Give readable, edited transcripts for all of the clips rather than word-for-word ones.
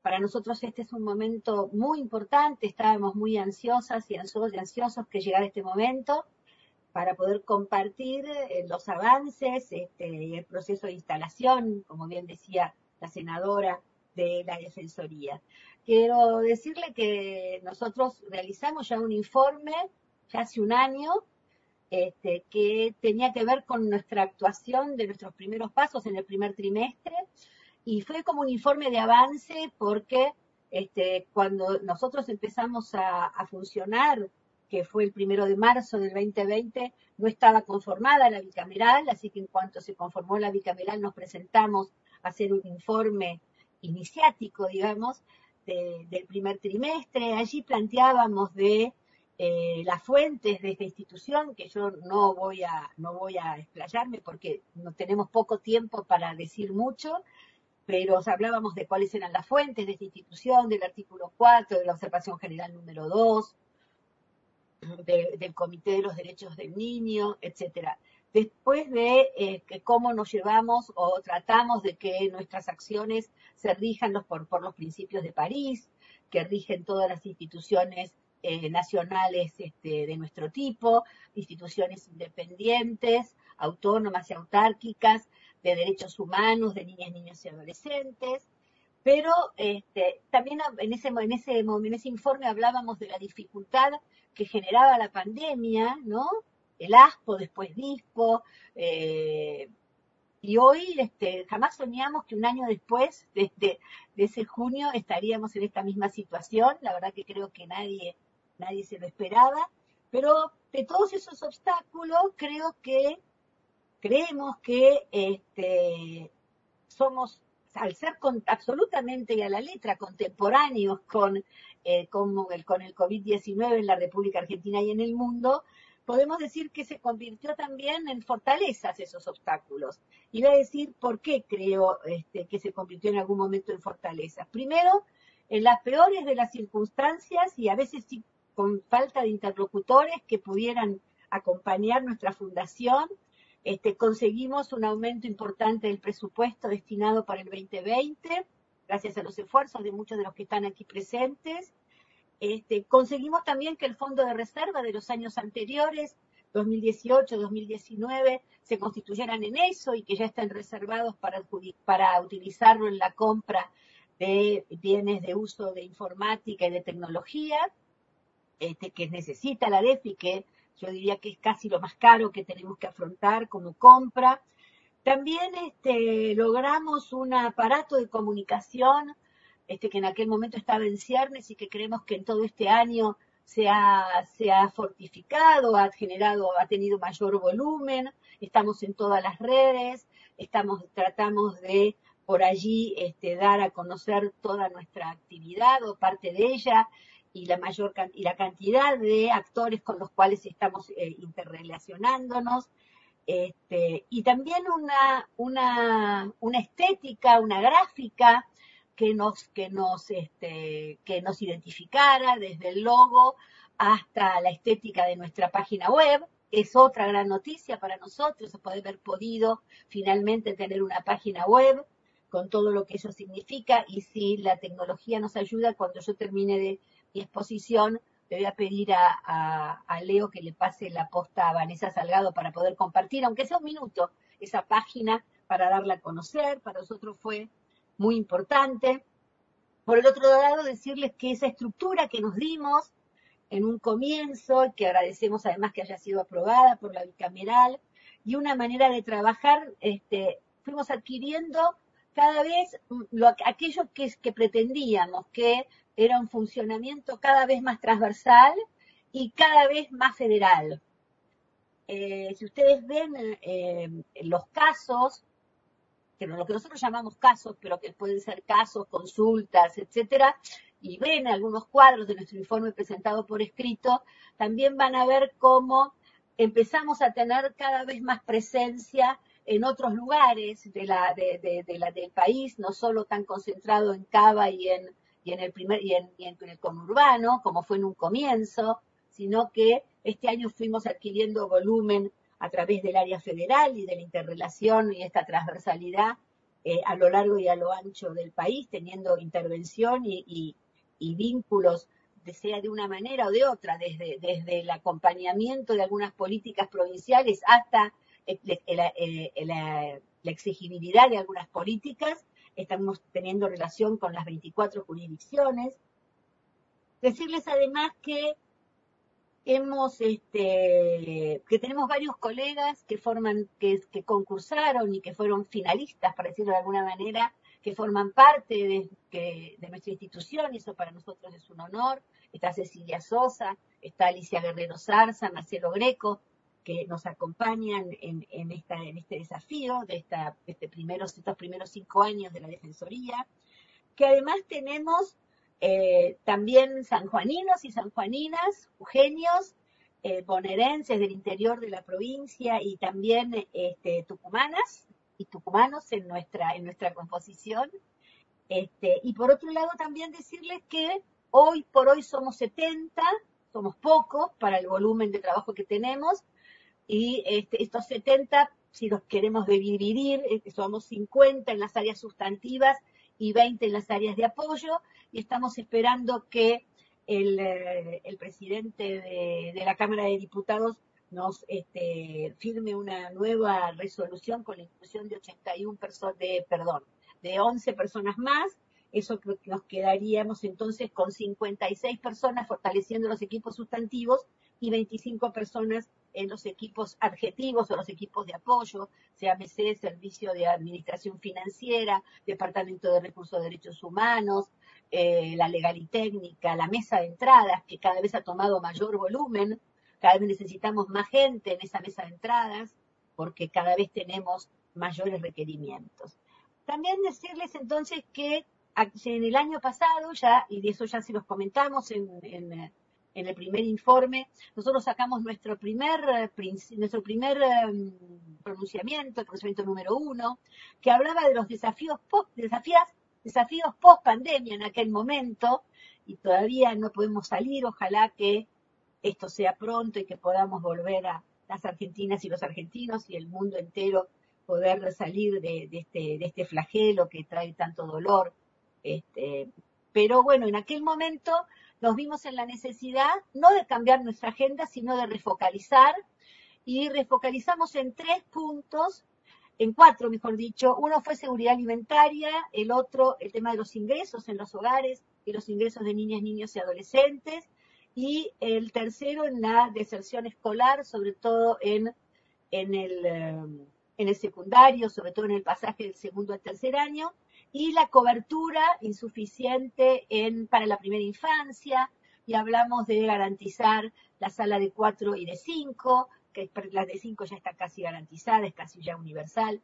Para nosotros este es un momento muy importante, estábamos muy ansiosas y ansiosos que llegara este momento para poder compartir los avances y el proceso de instalación, como bien decía la senadora, de la Defensoría. Quiero decirle que nosotros realizamos ya un informe, ya hace un año, que tenía que ver con nuestra actuación de nuestros primeros pasos en el primer trimestre, y fue como un informe de avance porque cuando nosotros empezamos a funcionar, que fue el 1 de marzo del 2020, no estaba conformada la bicameral, así que en cuanto se conformó la bicameral nos presentamos a hacer un informe iniciático, digamos, del primer trimestre. Allí planteábamos de las fuentes de esta institución, que yo no voy a explayarme porque no tenemos poco tiempo para decir mucho, pero hablábamos de cuáles eran las fuentes de esta institución, del artículo 4, de la observación general número 2, del Comité de los Derechos del Niño, etcétera. Después de cómo nos llevamos o tratamos de que nuestras acciones se rijan por los principios de París, que rigen todas las instituciones nacionales de nuestro tipo, instituciones independientes, autónomas y autárquicas, de derechos humanos, de niñas, niños y adolescentes. Pero también en ese informe hablábamos de la dificultad que generaba la pandemia, ¿no? El ASPO, después DISPO, y hoy jamás soñamos que un año después de ese junio estaríamos en esta misma situación. La verdad que creo que nadie se lo esperaba, pero de todos esos obstáculos creemos que somos, al ser absolutamente y a la letra contemporáneos con el COVID-19 en la República Argentina y en el mundo, podemos decir que se convirtió también en fortalezas esos obstáculos. Y voy a decir por qué creo que se convirtió en algún momento en fortalezas. Primero, en las peores de las circunstancias y a veces sí con falta de interlocutores que pudieran acompañar nuestra fundación, conseguimos un aumento importante del presupuesto destinado para el 2020, gracias a los esfuerzos de muchos de los que están aquí presentes. Conseguimos también que el fondo de reserva de los años anteriores, 2018, 2019, se constituyeran en eso y que ya están reservados para utilizarlo en la compra de bienes de uso de informática y de tecnología, que necesita la DEFI, que yo diría que es casi lo más caro que tenemos que afrontar como compra. También logramos un aparato de comunicación que en aquel momento estaba en ciernes y que creemos que en todo este año se ha fortificado, ha tenido mayor volumen, estamos en todas las redes, tratamos de por allí dar a conocer toda nuestra actividad o parte de ella, y la cantidad de actores con los cuales estamos interrelacionándonos, y también una estética, una gráfica que nos identificara desde el logo hasta la estética de nuestra página web. Es otra gran noticia para nosotros, poder haber podido finalmente tener una página web con todo lo que eso significa, y si la tecnología nos ayuda, cuando yo termine de mi exposición, le voy a pedir a Leo que le pase la posta a Vanessa Salgado para poder compartir, aunque sea un minuto, esa página para darla a conocer. Para nosotros fue muy importante. Por el otro lado, decirles que esa estructura que nos dimos en un comienzo, que agradecemos además que haya sido aprobada por la bicameral, y una manera de trabajar, fuimos adquiriendo cada vez aquello que pretendíamos, que era un funcionamiento cada vez más transversal y cada vez más federal. Si ustedes ven los casos, lo que nosotros llamamos casos, pero que pueden ser casos, consultas, etcétera, y ven algunos cuadros de nuestro informe presentado por escrito, también van a ver cómo empezamos a tener cada vez más presencia en otros lugares del país, no solo tan concentrado en Cava y en el conurbano, como fue en un comienzo, sino que este año fuimos adquiriendo volumen a través del área federal y de la interrelación y esta transversalidad a lo largo y a lo ancho del país, teniendo intervención y vínculos, sea de una manera o de otra, desde el acompañamiento de algunas políticas provinciales hasta la exigibilidad de algunas políticas. Estamos teniendo relación con las 24 jurisdicciones. Decirles además que que tenemos varios colegas que concursaron y que fueron finalistas, para decirlo de alguna manera, que forman parte de nuestra institución, y eso para nosotros es un honor. Está Cecilia Sosa, está Alicia Guerrero Zarza, Marcelo Greco, que nos acompañan en este desafío de estos primeros 5 años de la Defensoría, que además tenemos también sanjuaninos y sanjuaninas, jujeños, bonaerenses del interior de la provincia y también tucumanas y tucumanos en nuestra composición. Y por otro lado también decirles que hoy por hoy somos 70, somos pocos para el volumen de trabajo que tenemos, y estos 70, si los queremos dividir, somos 50 en las áreas sustantivas y 20 en las áreas de apoyo, y estamos esperando que el presidente de la Cámara de Diputados nos firme una nueva resolución con la inclusión de 81 personas, de 11 personas más. Eso creo que nos quedaríamos entonces con 56 personas fortaleciendo los equipos sustantivos y 25 personas en los equipos adjetivos o los equipos de apoyo, sea MC, Servicio de Administración Financiera, Departamento de Recursos de Derechos Humanos, la Legal y Técnica, la mesa de entradas, que cada vez ha tomado mayor volumen, cada vez necesitamos más gente en esa mesa de entradas, porque cada vez tenemos mayores requerimientos. También decirles entonces que en el año pasado, ya, y de eso ya se los comentamos en el primer informe, nosotros sacamos nuestro primer pronunciamiento, el pronunciamiento número 1, que hablaba de los desafíos post pandemia en aquel momento, y todavía no podemos salir. Ojalá que esto sea pronto y que podamos volver a las argentinas y los argentinos y el mundo entero poder salir de este flagelo que trae tanto dolor. Pero bueno, en aquel momento nos vimos en la necesidad no de cambiar nuestra agenda, sino de refocalizar, y refocalizamos en 3 puntos, en 4 mejor dicho. Uno fue seguridad alimentaria, el otro el tema de los ingresos en los hogares y los ingresos de niñas, niños y adolescentes, y el tercero en la deserción escolar, sobre todo en el secundario, sobre todo en el pasaje del segundo al tercer año, y la cobertura insuficiente para la primera infancia, y hablamos de garantizar la sala de 4 y de 5, que la de 5 ya está casi garantizada, es casi ya universal,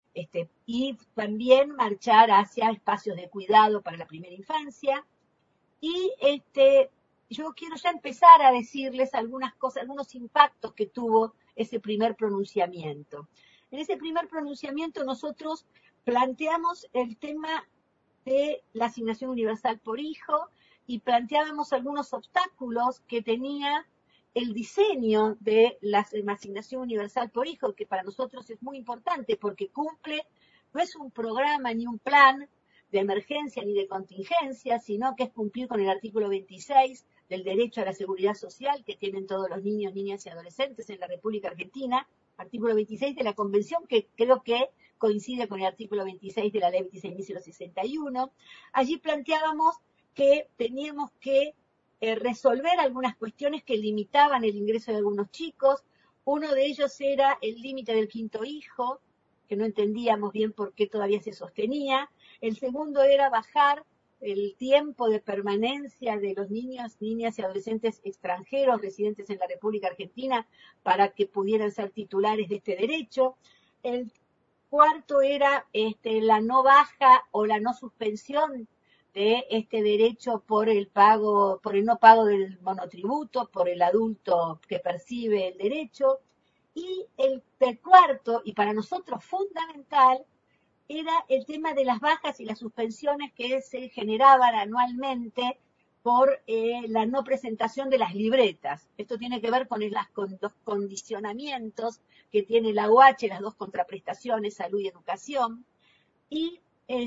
y también marchar hacia espacios de cuidado para la primera infancia. Y yo quiero ya empezar a decirles algunas cosas, algunos impactos que tuvo ese primer pronunciamiento. En ese primer pronunciamiento nosotros planteamos el tema de la asignación universal por hijo y planteábamos algunos obstáculos que tenía el diseño de la asignación universal por hijo, que para nosotros es muy importante porque no es un programa ni un plan de emergencia ni de contingencia, sino que es cumplir con el artículo 26 del derecho a la seguridad social que tienen todos los niños, niñas y adolescentes en la República Argentina, artículo 26 de la Convención, que creo que coincide con el artículo 26 de la Ley 26.061. Allí planteábamos que teníamos que resolver algunas cuestiones que limitaban el ingreso de algunos chicos. Uno de ellos era el límite del 5º hijo, que no entendíamos bien por qué todavía se sostenía. El segundo era bajar el tiempo de permanencia de los niños, niñas y adolescentes extranjeros residentes en la República Argentina para que pudieran ser titulares de este derecho. El cuarto era la no baja o la no suspensión de este derecho por el no pago del monotributo, por el adulto que percibe el derecho. Y el cuarto, y para nosotros fundamental, era el tema de las bajas y las suspensiones que se generaban anualmente por la no presentación de las libretas. Esto tiene que ver con los condicionamientos que tiene la UH, las 2 contraprestaciones, salud y educación. Y,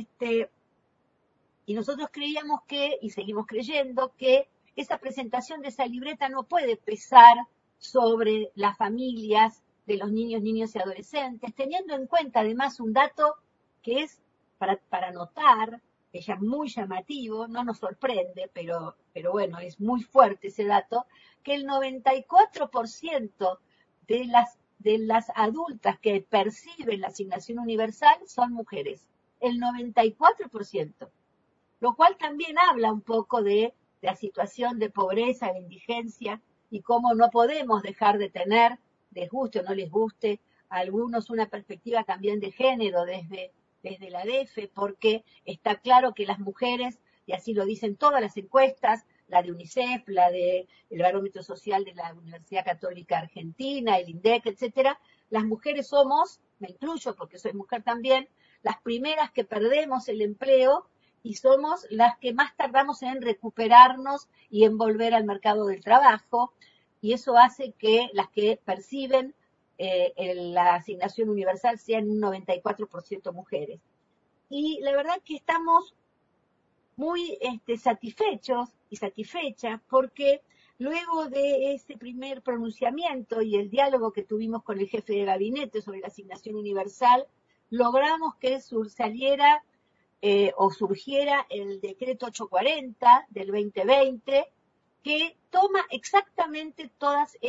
y nosotros creíamos que, y seguimos creyendo, que esa presentación de esa libreta no puede pesar sobre las familias de los niños, niñas y adolescentes, teniendo en cuenta además un dato que es para notar, que ya es muy llamativo, no nos sorprende, pero bueno, es muy fuerte ese dato, que el 94% de las adultas que perciben la asignación universal son mujeres. El 94%. Lo cual también habla un poco de la situación de pobreza, de indigencia, y cómo no podemos dejar de tener, les guste o no les guste, a algunos una perspectiva también de género desde la DEFE, porque está claro que las mujeres, y así lo dicen todas las encuestas, la de UNICEF, la del Barómetro Social de la Universidad Católica Argentina, el INDEC, etcétera, las mujeres somos, me incluyo porque soy mujer también, las primeras que perdemos el empleo y somos las que más tardamos en recuperarnos y en volver al mercado del trabajo, y eso hace que las que perciben la asignación universal sean un 94% mujeres. Y la verdad que estamos muy satisfechos y satisfechas porque luego de ese primer pronunciamiento y el diálogo que tuvimos con el jefe de gabinete sobre la asignación universal, logramos que saliera o surgiera el decreto 840 del 2020, que toma exactamente todas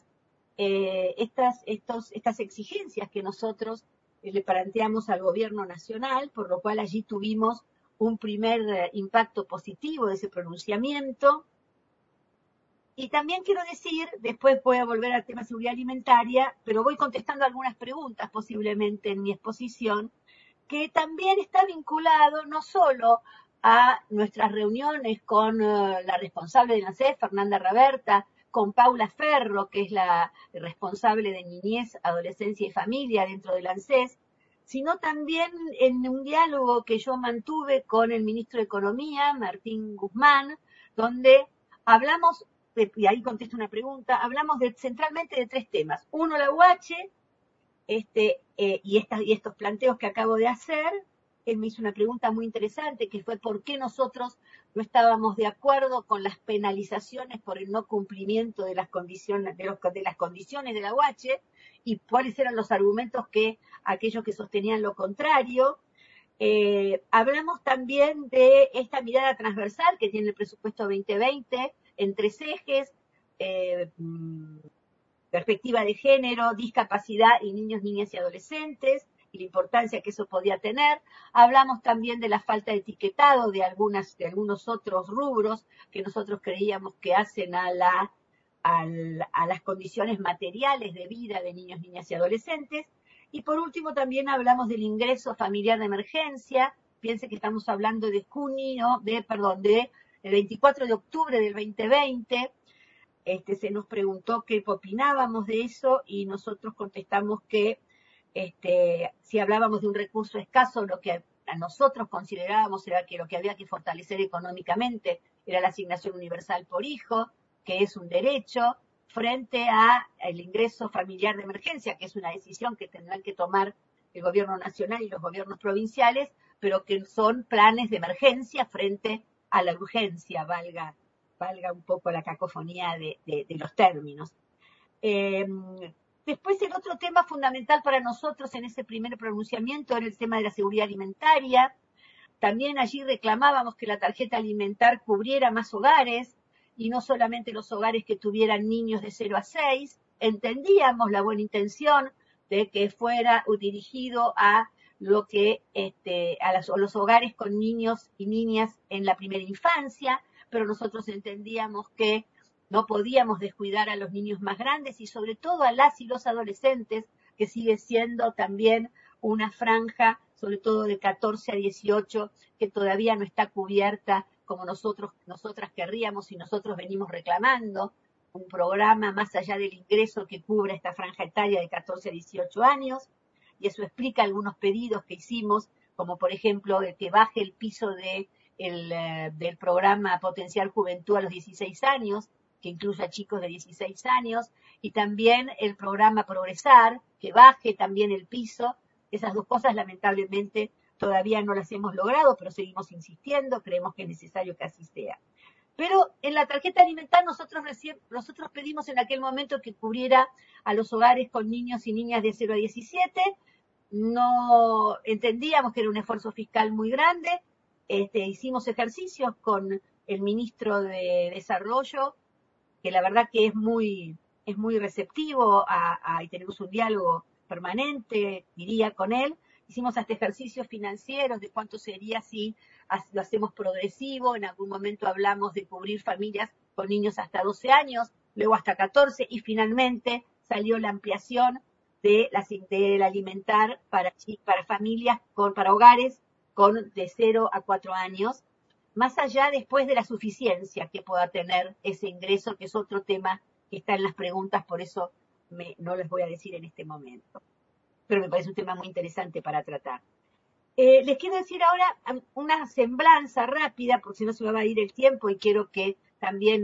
estas exigencias que nosotros le planteamos al gobierno nacional, por lo cual allí tuvimos un primer impacto positivo de ese pronunciamiento. Y también quiero decir, después voy a volver al tema de seguridad alimentaria, pero voy contestando algunas preguntas posiblemente en mi exposición, que también está vinculado no solo a nuestras reuniones con la responsable de la ANSES, Fernanda Raberta, con Paula Ferro, que es la responsable de Niñez, Adolescencia y Familia dentro de la ANSES, sino también en un diálogo que yo mantuve con el ministro de Economía, Martín Guzmán, donde hablamos, y ahí contesto una pregunta, hablamos centralmente de tres temas. Uno, la UH, y estos planteos que acabo de hacer. Él me hizo una pregunta muy interesante, que fue por qué nosotros no estábamos de acuerdo con las penalizaciones por el no cumplimiento de las condiciones de la UH, y cuáles eran los argumentos que aquellos que sostenían lo contrario. Hablamos también de esta mirada transversal que tiene el presupuesto 2020 en tres ejes, perspectiva de género, discapacidad y niños, niñas y adolescentes, y la importancia que eso podía tener. Hablamos también de la falta de etiquetado de algunos otros rubros que nosotros creíamos que hacen a las condiciones materiales de vida de niños, niñas y adolescentes. Y por último también hablamos del ingreso familiar de emergencia. Piense que estamos hablando de el 24 de octubre del 2020. Se nos preguntó qué opinábamos de eso y nosotros contestamos que si hablábamos de un recurso escaso, lo que a nosotros considerábamos era que lo que había que fortalecer económicamente era la asignación universal por hijo, que es un derecho, frente al ingreso familiar de emergencia, que es una decisión que tendrán que tomar el gobierno nacional y los gobiernos provinciales, pero que son planes de emergencia frente a la urgencia, valga un poco la cacofonía de los términos. Después el otro tema fundamental para nosotros en ese primer pronunciamiento era el tema de la seguridad alimentaria. También allí reclamábamos que la tarjeta alimentar cubriera más hogares y no solamente los hogares que tuvieran niños de 0 a 6. Entendíamos la buena intención de que fuera dirigido a lo que a los hogares con niños y niñas en la primera infancia, pero nosotros entendíamos que no podíamos descuidar a los niños más grandes y sobre todo a las y los adolescentes, que sigue siendo también una franja, sobre todo de 14 a 18, que todavía no está cubierta como nosotras querríamos y nosotros venimos reclamando un programa más allá del ingreso que cubra esta franja etaria de 14 a 18 años, y eso explica algunos pedidos que hicimos, como por ejemplo el que baje el piso del programa Potenciar Juventud a los 16 años, que incluya a chicos de 16 años, y también el programa Progresar, que baje también el piso. Esas dos cosas lamentablemente todavía no las hemos logrado, pero seguimos insistiendo, creemos que es necesario que así sea. Pero en la tarjeta alimentar nosotros pedimos en aquel momento que cubriera a los hogares con niños y niñas de 0 a 17. No entendíamos que era un esfuerzo fiscal muy grande. Hicimos ejercicios con el ministro de Desarrollo, que la verdad que es muy receptivo y tenemos un diálogo permanente, diría, con él. Hicimos hasta ejercicios financieros de cuánto sería si lo hacemos progresivo. En algún momento hablamos de cubrir familias con niños hasta 12 años, luego hasta 14, y finalmente salió la ampliación del alimentar para familias, para hogares de 0 a 4 años, más allá después de la suficiencia que pueda tener ese ingreso, que es otro tema que está en las preguntas, por eso no les voy a decir en este momento. Pero me parece un tema muy interesante para tratar. Les quiero decir ahora una semblanza rápida, porque si no se me va a ir el tiempo, y quiero que también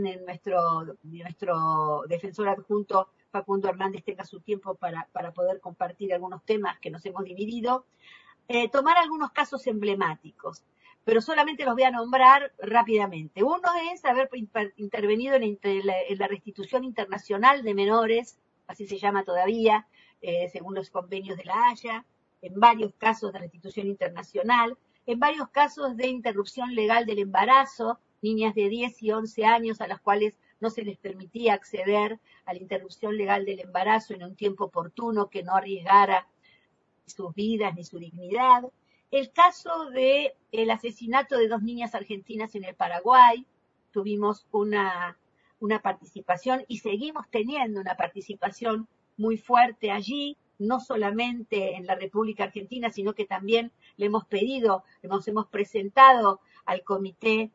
nuestro defensor adjunto, Facundo Hernández, tenga su tiempo para poder compartir algunos temas que nos hemos dividido. Tomar algunos casos emblemáticos, pero solamente los voy a nombrar rápidamente. Uno es haber intervenido en la restitución internacional de menores, así se llama todavía, según los convenios de la Haya, en varios casos de restitución internacional, en varios casos de interrupción legal del embarazo, niñas de 10 y 11 años a las cuales no se les permitía acceder a la interrupción legal del embarazo en un tiempo oportuno que no arriesgara sus vidas ni su dignidad. El caso del asesinato de 2 niñas argentinas en el Paraguay, tuvimos una participación y seguimos teniendo una participación muy fuerte allí, no solamente en la República Argentina, sino que también le hemos hemos presentado al Comité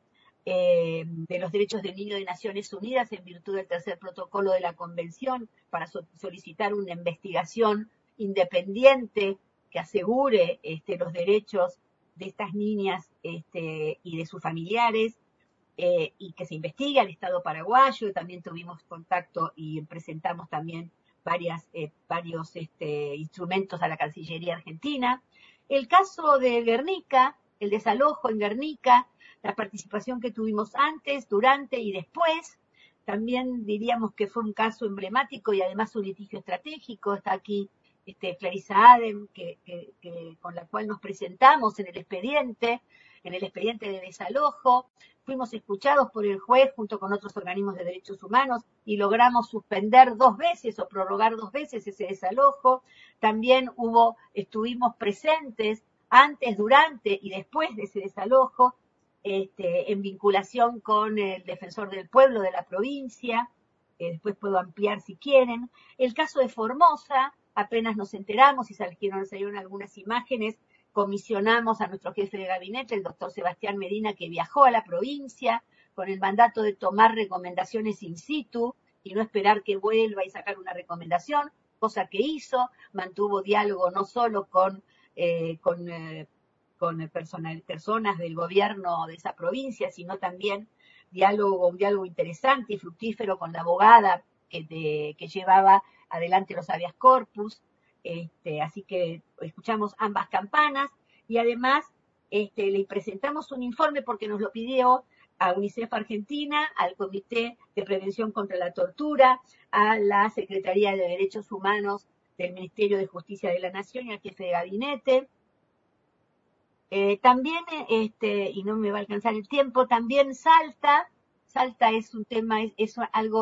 de los Derechos del Niño de Naciones Unidas en virtud del tercer protocolo de la Convención para solicitar una investigación independiente que asegure los derechos de estas niñas y de sus familiares, y que se investigue al Estado paraguayo. También tuvimos contacto y presentamos también varios instrumentos a la Cancillería Argentina. El caso de Guernica, el desalojo en Guernica, la participación que tuvimos antes, durante y después, también diríamos que fue un caso emblemático y además un litigio estratégico. Está aquí Clarisa Adem, con la cual nos presentamos en el expediente de desalojo. Fuimos escuchados por el juez junto con otros organismos de derechos humanos y logramos suspender 2 veces o prorrogar 2 veces ese desalojo. También estuvimos presentes antes, durante y después de ese desalojo, en vinculación con el defensor del pueblo de la provincia. Después puedo ampliar si quieren. El caso de Formosa, apenas nos enteramos y salieron algunas imágenes, comisionamos a nuestro jefe de gabinete, el doctor Sebastián Medina, que viajó a la provincia con el mandato de tomar recomendaciones in situ y no esperar que vuelva y sacar una recomendación, cosa que hizo. Mantuvo diálogo no solo con personas del gobierno de esa provincia, sino también un diálogo interesante y fructífero con la abogada que llevaba adelante los habeas corpus. Así que escuchamos ambas campanas y además le presentamos un informe porque nos lo pidió a UNICEF Argentina, al Comité de Prevención contra la Tortura, a la Secretaría de Derechos Humanos del Ministerio de Justicia de la Nación y al jefe de gabinete. También, y no me va a alcanzar el tiempo, también Salta es un tema, es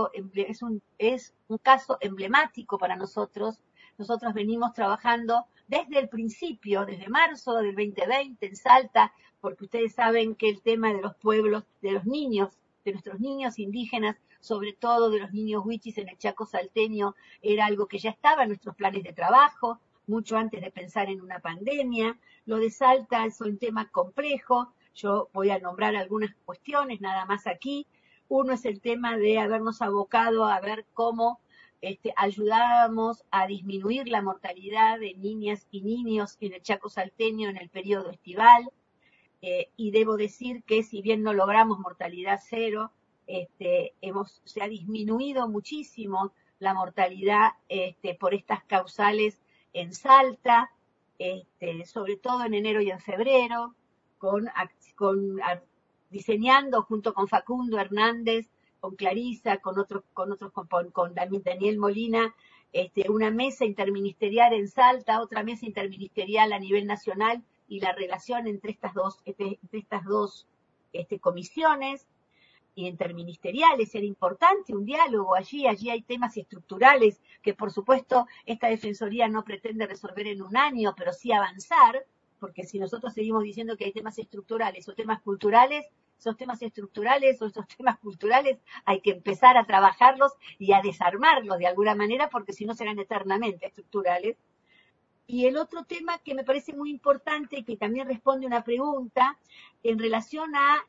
un caso emblemático para nosotros. Nosotros venimos trabajando desde el principio, desde marzo del 2020 en Salta, porque ustedes saben que el tema de los pueblos, de los niños, de nuestros niños indígenas, sobre todo de los niños huichis en el Chaco salteño, era algo que ya estaba en nuestros planes de trabajo, mucho antes de pensar en una pandemia. Lo de Salta es un tema complejo. Yo voy a nombrar algunas cuestiones nada más aquí. Uno es el tema de habernos abocado a ver cómo ayudábamos a disminuir la mortalidad de niñas y niños en el Chaco salteño en el periodo estival. Y debo decir que si bien no logramos mortalidad cero, se ha disminuido muchísimo la mortalidad por estas causales en Salta. sobre todo en enero y en febrero, con, diseñando junto con Facundo Hernández, con Clarisa, con Daniel Molina, una mesa interministerial en Salta, otra mesa interministerial a nivel nacional y la relación entre estas dos comisiones y interministeriales, era importante un diálogo allí hay temas estructurales que por supuesto esta Defensoría no pretende resolver en un año, pero sí avanzar, porque si nosotros seguimos diciendo que hay temas estructurales o temas culturales, esos temas estructurales o esos temas culturales hay que empezar a trabajarlos y a desarmarlos de alguna manera, porque si no serán eternamente estructurales. Y el otro tema que me parece muy importante, que también responde una pregunta, en relación a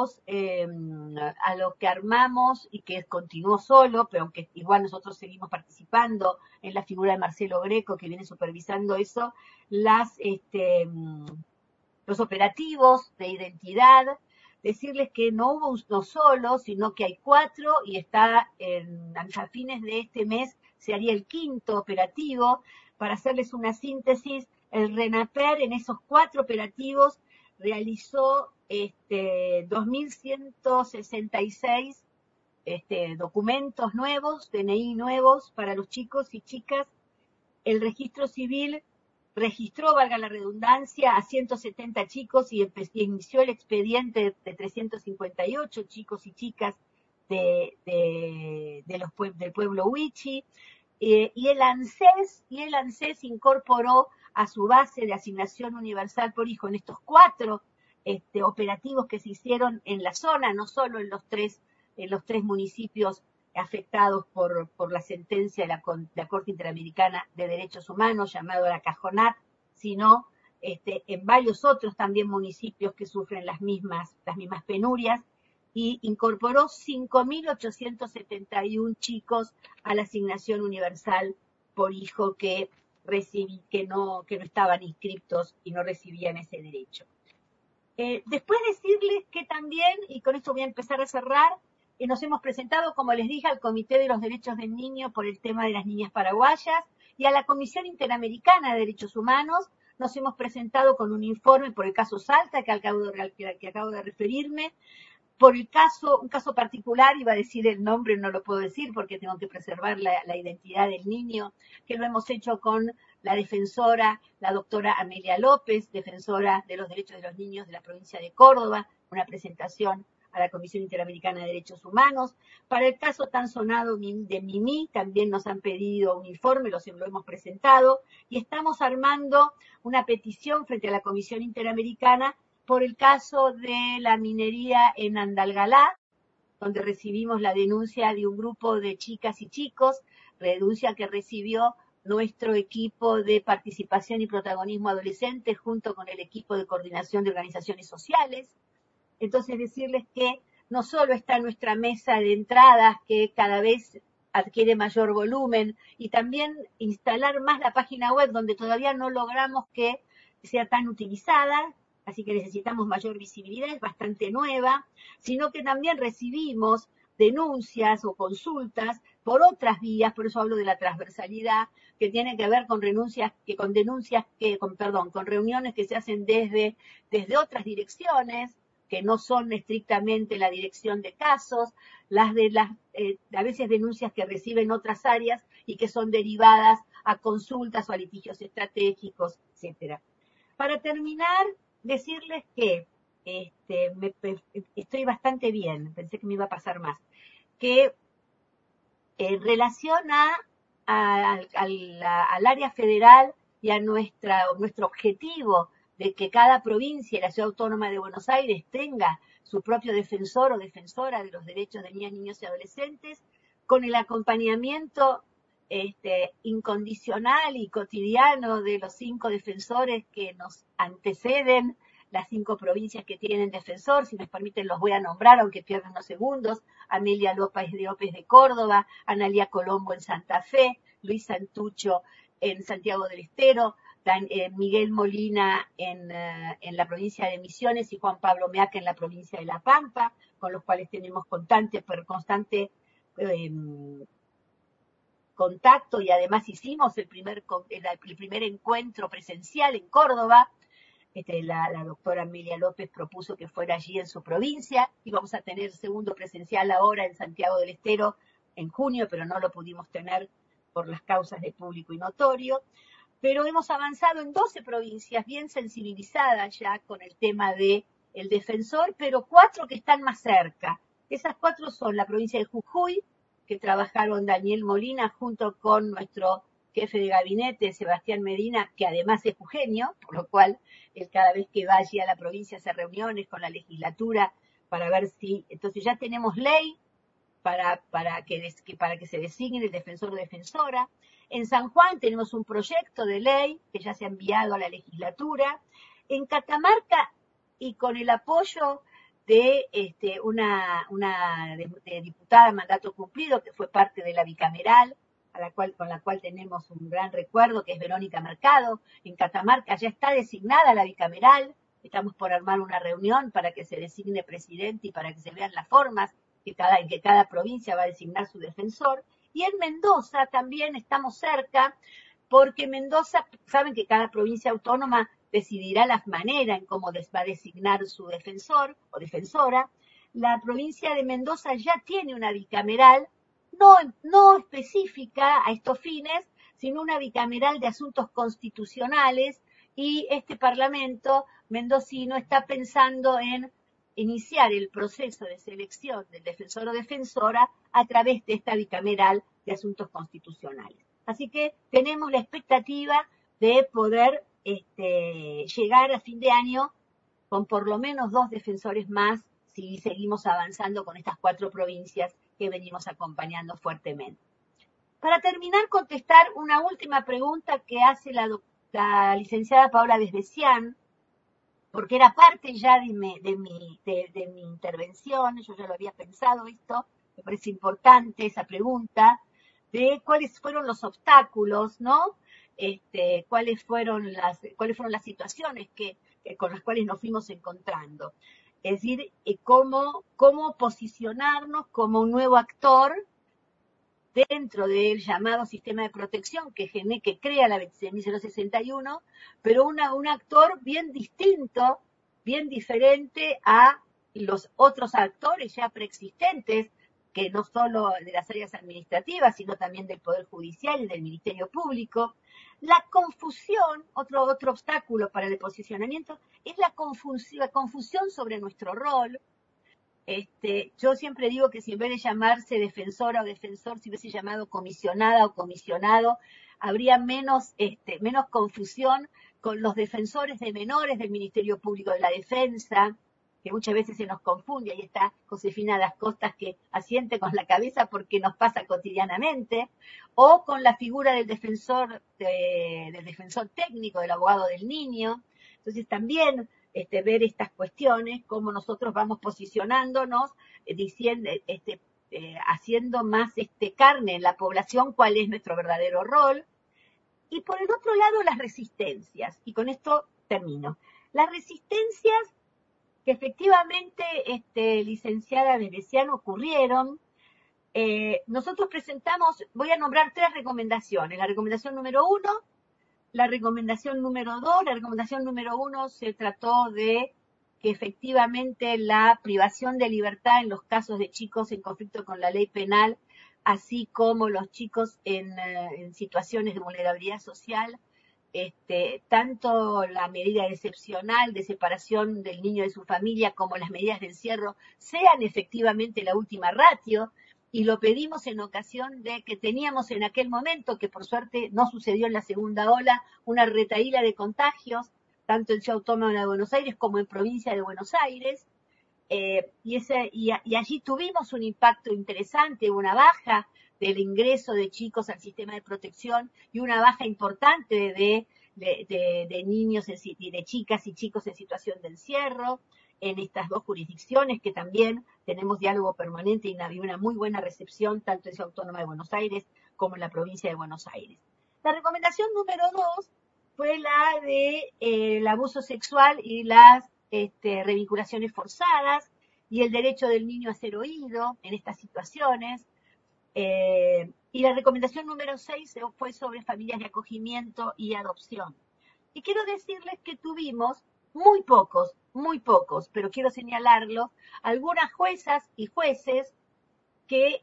lo que armamos y que continuó solo, pero aunque igual nosotros seguimos participando en la figura de Marcelo Greco, que viene supervisando eso, los operativos de identidad, decirles que no hubo uno solo, sino que hay 4 y está a fines de este mes se haría el 5º operativo. Para hacerles una síntesis, el RENAPER en esos 4 operativos realizó 2.166 documentos nuevos, DNI nuevos para los chicos y chicas. El registro civil registró, valga la redundancia, a 170 chicos y inició el expediente de 358 chicos y chicas del pueblo Huichi. Y el ANSES incorporó a su base de asignación universal por hijo en estos 4 operativos que se hicieron en la zona, no solo en los tres municipios afectados por la sentencia de la Corte Interamericana de Derechos Humanos, llamado la Cajonat, sino en varios otros también municipios que sufren las mismas penurias, y incorporó 5.871 chicos a la asignación universal por hijo que no estaban inscriptos y no recibían ese derecho. Después decirles que también, y con esto voy a empezar a cerrar, nos hemos presentado, como les dije, al Comité de los Derechos del Niño por el tema de las niñas paraguayas y a la Comisión Interamericana de Derechos Humanos. Nos hemos presentado con un informe por el caso Salta, que acabo de referirme. Por un caso particular, iba a decir el nombre, no lo puedo decir porque tengo que preservar la identidad del niño, que lo hemos hecho con la defensora, la doctora Amelia López, defensora de los derechos de los niños de la provincia de Córdoba, una presentación a la Comisión Interamericana de Derechos Humanos. Para el caso tan sonado de Mimí, también nos han pedido un informe, lo hemos presentado, y estamos armando una petición frente a la Comisión Interamericana por el caso de la minería en Andalgalá, donde recibimos la denuncia de un grupo de chicas y chicos, denuncia que recibió nuestro equipo de participación y protagonismo adolescente junto con el equipo de coordinación de organizaciones sociales. Entonces decirles que no solo está nuestra mesa de entradas, que cada vez adquiere mayor volumen, y también instalar más la página web, donde todavía no logramos que sea tan utilizada, así que necesitamos mayor visibilidad, es bastante nueva, sino que también recibimos denuncias o consultas por otras vías, por eso hablo de la transversalidad, que tiene que ver con reuniones que se hacen desde otras direcciones, que no son estrictamente la dirección de casos, a veces denuncias que reciben otras áreas y que son derivadas a consultas o a litigios estratégicos, etcétera. Para terminar, decirles que estoy bastante bien, pensé que me iba a pasar más, que en relación al área federal y a nuestro objetivo de que cada provincia y la Ciudad Autónoma de Buenos Aires tenga su propio defensor o defensora de los derechos de niñas, niños y adolescentes, con el acompañamiento incondicional y cotidiano de los 5 defensores que nos anteceden, las 5 provincias que tienen defensor. Si me permiten los voy a nombrar, aunque pierdan unos segundos: Amelia López de Córdoba, Analía Colombo en Santa Fe, Luis Santucho en Santiago del Estero, Miguel Molina en la provincia de Misiones y Juan Pablo Meaca en la provincia de La Pampa, con los cuales tenemos constante contacto y además hicimos el primer encuentro presencial en Córdoba. La doctora Emilia López propuso que fuera allí en su provincia y vamos a tener segundo presencial ahora en Santiago del Estero en junio, pero no lo pudimos tener por las causas de público y notorio. Pero hemos avanzado en 12 provincias bien sensibilizadas ya con el tema de el defensor, pero 4 que están más cerca. Esas 4 son la provincia de Jujuy, que trabajaron Daniel Molina junto con nuestro jefe de gabinete, Sebastián Medina, que además es jujeño, por lo cual él cada vez que va allí a la provincia hace reuniones con la legislatura para ver si, entonces ya tenemos ley para que se designe el defensor o defensora. En San Juan tenemos un proyecto de ley que ya se ha enviado a la legislatura. En Catamarca, y con el apoyo de una diputada mandato cumplido que fue parte de la bicameral, con la cual tenemos un gran recuerdo, que es Verónica Mercado. En Catamarca ya está designada la bicameral, estamos por armar una reunión para que se designe presidente y para que se vean las formas en que cada provincia va a designar su defensor. Y en Mendoza también estamos cerca, porque Mendoza, saben que cada provincia autónoma decidirá la manera en cómo va a designar su defensor o defensora. La provincia de Mendoza ya tiene una bicameral, no específica a estos fines, sino una bicameral de asuntos constitucionales, y este Parlamento mendocino está pensando en iniciar el proceso de selección del defensor o defensora a través de esta bicameral de asuntos constitucionales. Así que tenemos la expectativa de poder llegar a fin de año con por lo menos 2 defensores más si seguimos avanzando con estas 4 provincias que venimos acompañando fuertemente. Para terminar, contestar una última pregunta que hace la licenciada Paola Desbesián, porque era parte ya de mi intervención, yo ya lo había pensado esto, me parece importante esa pregunta, de cuáles fueron los obstáculos, ¿no? Cuáles fueron las situaciones con las cuales nos fuimos encontrando. Es decir, cómo posicionarnos como un nuevo actor dentro del llamado sistema de protección que crea la 26.061, pero un actor bien distinto, bien diferente a los otros actores ya preexistentes, que no solo de las áreas administrativas, sino también del Poder Judicial y del Ministerio Público. La confusión, otro obstáculo para el posicionamiento, es la confusión sobre nuestro rol. Yo siempre digo que si en vez de llamarse defensora o defensor, si hubiese llamado comisionada o comisionado, habría menos confusión con los defensores de menores del Ministerio Público de la Defensa, que muchas veces se nos confunde. Ahí está Josefina Das Costas, que asiente con la cabeza porque nos pasa cotidianamente, o con la figura del defensor técnico, del abogado del niño. Entonces también ver estas cuestiones, cómo nosotros vamos posicionándonos, haciendo más carne en la población, cuál es nuestro verdadero rol. Y por el otro lado, las resistencias, y con esto termino. Las resistencias que efectivamente, licenciada Desbesián, ocurrieron. Nosotros presentamos, voy a nombrar 3 recomendaciones. La recomendación número 1, la recomendación número 2, la recomendación número 1 se trató de que efectivamente la privación de libertad en los casos de chicos en conflicto con la ley penal, así como los chicos en situaciones de vulnerabilidad social, tanto la medida excepcional de separación del niño de su familia como las medidas de encierro sean efectivamente la última ratio. Y lo pedimos en ocasión de que teníamos en aquel momento, que por suerte no sucedió en la segunda ola, una retahíla de contagios, tanto en Ciudad Autónoma de Buenos Aires como en provincia de Buenos Aires, y allí tuvimos un impacto interesante, una baja del ingreso de chicos al sistema de protección y una baja importante de niños y de chicas y chicos en situación de encierro en estas 2 jurisdicciones, que también tenemos diálogo permanente y una muy buena recepción tanto en Ciudad Autónoma de Buenos Aires como en la provincia de Buenos Aires. La recomendación número 2 fue la de el abuso sexual y las revinculaciones forzadas y el derecho del niño a ser oído en estas situaciones. Y Y la recomendación número 6 fue sobre familias de acogimiento y adopción. Y quiero decirles que tuvimos muy pocos, pero quiero señalarlos, algunas juezas y jueces que,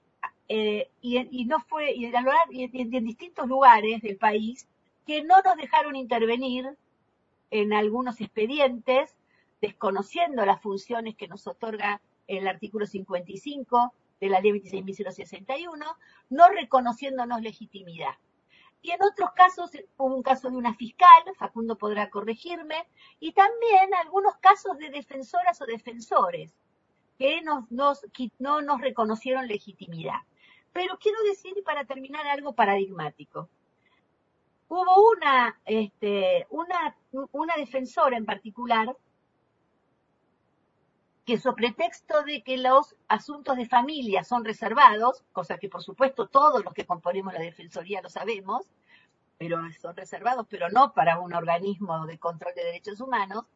en distintos lugares del país, que no nos dejaron intervenir en algunos expedientes, desconociendo las funciones que nos otorga el artículo 55 de la ley 26.061, no reconociéndonos legitimidad. Y en otros casos, hubo un caso de una fiscal, Facundo podrá corregirme, y también algunos casos de defensoras o defensores que no nos reconocieron legitimidad. Pero quiero decir, para terminar, algo paradigmático. Hubo una defensora en particular que, sobre pretexto de que los asuntos de familia son reservados, cosa que por supuesto todos los que componemos la Defensoría lo sabemos, pero son reservados, pero no para un organismo de control de derechos humanos,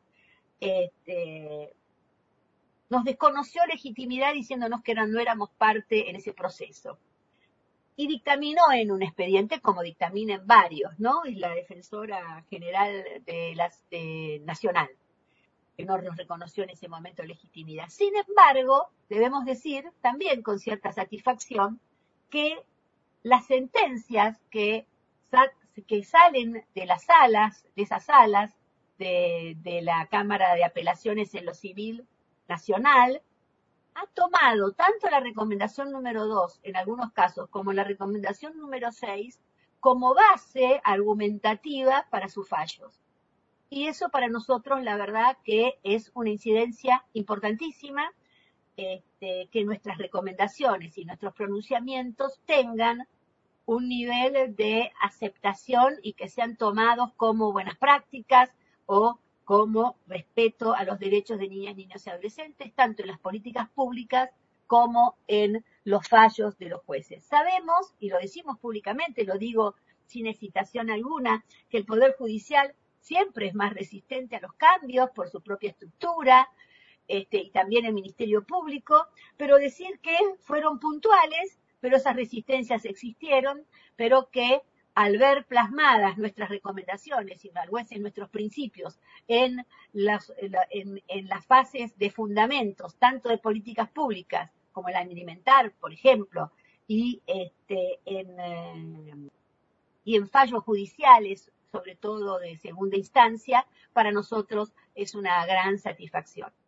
nos desconoció legitimidad diciéndonos que no éramos parte en ese proceso. Y dictaminó en un expediente, como dictamina en varios, ¿no? Es la defensora general nacional, que no nos reconoció en ese momento legitimidad. Sin embargo, debemos decir también con cierta satisfacción que las sentencias que salen de las salas, de esas salas de la Cámara de Apelaciones en lo Civil Nacional, ha tomado tanto la recomendación número 2 en algunos casos como la recomendación número 6 como base argumentativa para sus fallos. Y eso para nosotros, la verdad, que es una incidencia importantísima, que nuestras recomendaciones y nuestros pronunciamientos tengan un nivel de aceptación y que sean tomados como buenas prácticas o como respeto a los derechos de niñas, niños y adolescentes, tanto en las políticas públicas como en los fallos de los jueces. Sabemos, y lo decimos públicamente, lo digo sin hesitación alguna, que el Poder Judicial siempre es más resistente a los cambios por su propia estructura, y también el Ministerio Público, pero decir que fueron puntuales, pero esas resistencias existieron, pero que al ver plasmadas nuestras recomendaciones y tal vez en nuestros principios en las fases de fundamentos, tanto de políticas públicas como el alimentar, por ejemplo, y en fallos judiciales, sobre todo de segunda instancia, para nosotros es una gran satisfacción.